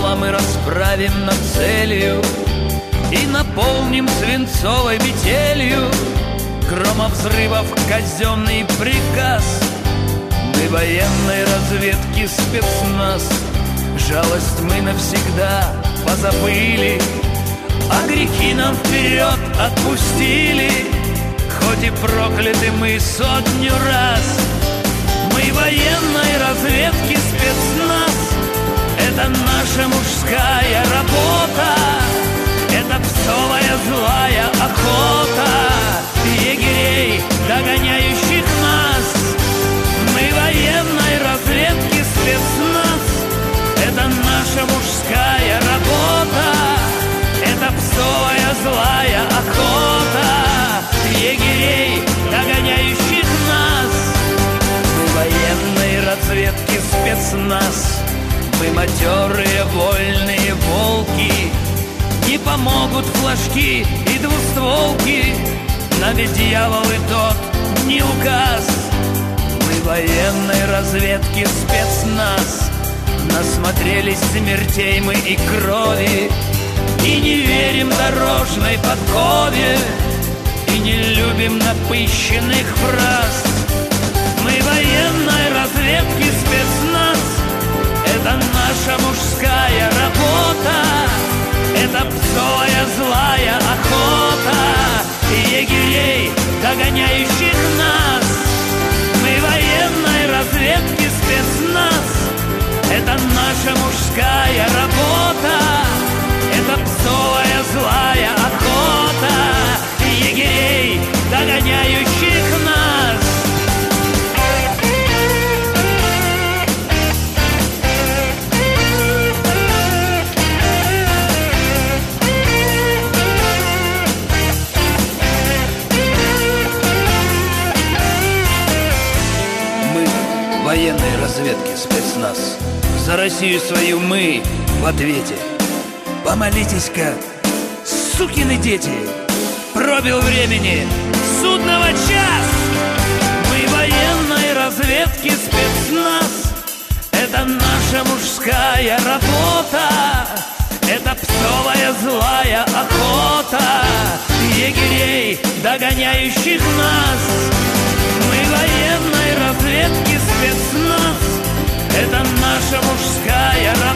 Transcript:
одеяло мы расправим над целью и наполним свинцовой метелью. Громовзрывов казенный приказ. Мы военной разведки спецназ. Жалость мы навсегда позабыли, а грехи нам вперед отпустили. Хоть и прокляты мы сотню раз, мы военной разведки спецназ. Это наша мужская работа, это псовая злая охота егерей, догоняющих нас. Мы военной разведки спецназ. Это наша мужская работа, это псовая злая охота егерей, догоняющих нас. Мы военной разведки спецназ. Мы матерые вольные волки. Не помогут флажки и двустволки, но ведь дьявол и тот не указ. Мы военной разведки спецназ. Насмотрелись смертей мы и крови, и не верим дорожной подкове, и не любим напыщенных фраз. Мы военной разведки спецназ. Это наша мужская работа, это псовая злая охота егерей, догоняющих нас. Мы военной разведки спецназ. Это наша мужская работа, это псовая злая охота егерей, догоняющих нас. Мы военной разведки спецназ. За Россию свою мы в ответе. Помолитесь-ка, сукины дети, пробил времени судного час. Мы военной разведки спецназ. Это наша мужская работа, это псовая злая охота егерей, догоняющих нас. Мы военной разведки спецназ. Это наша мужская